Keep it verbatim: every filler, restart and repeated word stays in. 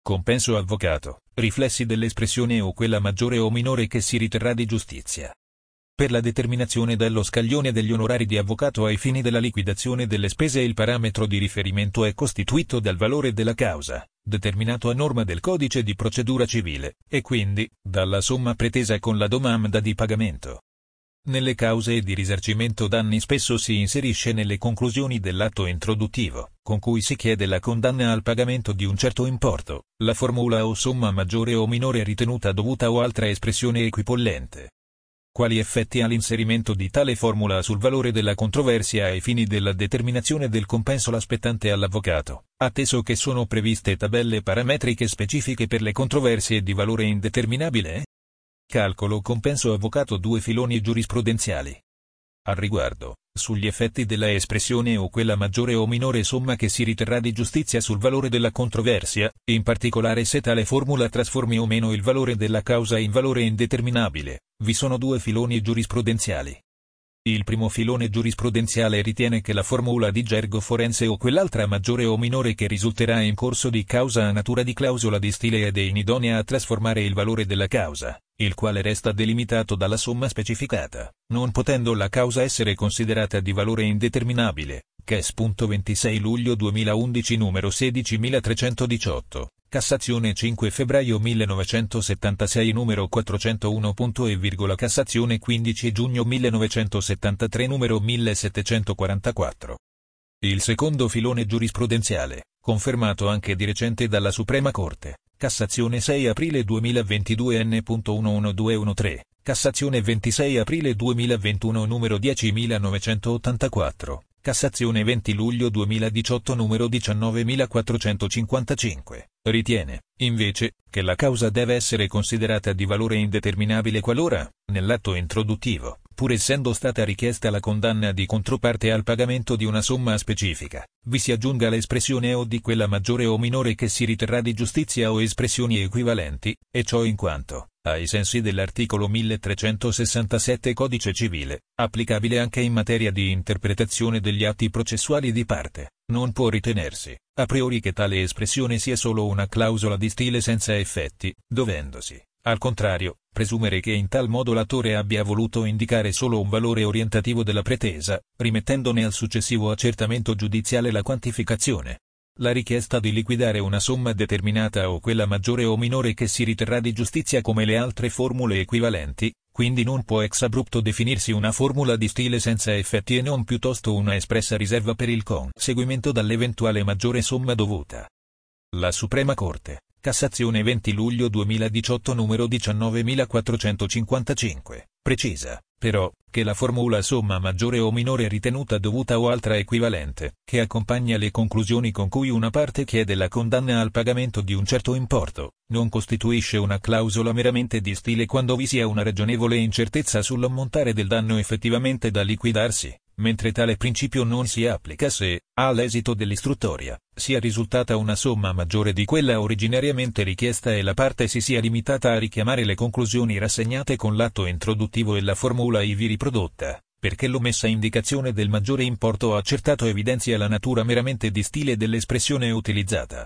Compenso avvocato, riflessi dell'espressione o quella maggiore o minore che si riterrà di giustizia. Per la determinazione dello scaglione degli onorari di avvocato ai fini della liquidazione delle spese il parametro di riferimento è costituito dal valore della causa, determinato a norma del codice di procedura civile, e quindi, dalla somma pretesa con la domanda di pagamento. Nelle cause di risarcimento danni spesso si inserisce nelle conclusioni dell'atto introduttivo, con cui si chiede la condanna al pagamento di un certo importo, la formula o somma maggiore o minore ritenuta dovuta o altra espressione equipollente. Quali effetti ha l'inserimento di tale formula sul valore della controversia ai fini della determinazione del compenso spettante all'avvocato, atteso che sono previste tabelle parametriche specifiche per le controversie di valore indeterminabile? Calcolo compenso avvocato due filoni giurisprudenziali. Al riguardo, sugli effetti della espressione o quella maggiore o minore somma che si riterrà di giustizia sul valore della controversia, in particolare se tale formula trasformi o meno il valore della causa in valore indeterminabile, vi sono due filoni giurisprudenziali. Il primo filone giurisprudenziale ritiene che la formula di gergo forense o quell'altra maggiore o minore che risulterà in corso di causa a natura di clausola di stile ed è inidonea a trasformare il valore della causa, il quale resta delimitato dalla somma specificata, non potendo la causa essere considerata di valore indeterminabile, C E S. ventisei luglio duemilaundici numero sedicimilatrecentodiciotto, Cassazione cinque febbraio millenovecentosettantasei numero quattrocentouno. E virgola Cassazione quindici giugno millenovecentosettantatré numero millesettecentoquarantaquattro. Il secondo filone giurisprudenziale, confermato anche di recente dalla Suprema Corte, Cassazione sei aprile duemilaventidue N uno uno due uno tre, Cassazione ventisei aprile duemilaventuno numero diecimilanovecentottantaquattro, Cassazione venti luglio duemiladiciotto numero diciannovemilaquattrocentocinquantacinque, ritiene, invece, che la causa deve essere considerata di valore indeterminabile qualora, nell'atto introduttivo, pur essendo stata richiesta la condanna di controparte al pagamento di una somma specifica, vi si aggiunga l'espressione o di quella maggiore o minore che si riterrà di giustizia o espressioni equivalenti, e ciò in quanto, ai sensi dell'articolo milletrecentosessantasette Codice Civile, applicabile anche in materia di interpretazione degli atti processuali di parte, non può ritenersi, a priori, che tale espressione sia solo una clausola di stile senza effetti, dovendosi, al contrario, presumere che in tal modo l'autore abbia voluto indicare solo un valore orientativo della pretesa, rimettendone al successivo accertamento giudiziale la quantificazione. La richiesta di liquidare una somma determinata o quella maggiore o minore che si riterrà di giustizia come le altre formule equivalenti, quindi non può ex abrupto definirsi una formula di stile senza effetti e non piuttosto una espressa riserva per il conseguimento dall'eventuale maggiore somma dovuta. La Suprema Corte, Cassazione venti luglio duemiladiciotto numero diciannovemilaquattrocentocinquantacinque, precisa, però, che la formula somma maggiore o minore ritenuta dovuta o altra equivalente, che accompagna le conclusioni con cui una parte chiede la condanna al pagamento di un certo importo, non costituisce una clausola meramente di stile quando vi sia una ragionevole incertezza sull'ammontare del danno effettivamente da liquidarsi, mentre tale principio non si applica se, all'esito dell'istruttoria, sia risultata una somma maggiore di quella originariamente richiesta e la parte si sia limitata a richiamare le conclusioni rassegnate con l'atto introduttivo e la formula ivi riprodotta, perché l'omessa indicazione del maggiore importo accertato evidenzia la natura meramente di stile dell'espressione utilizzata.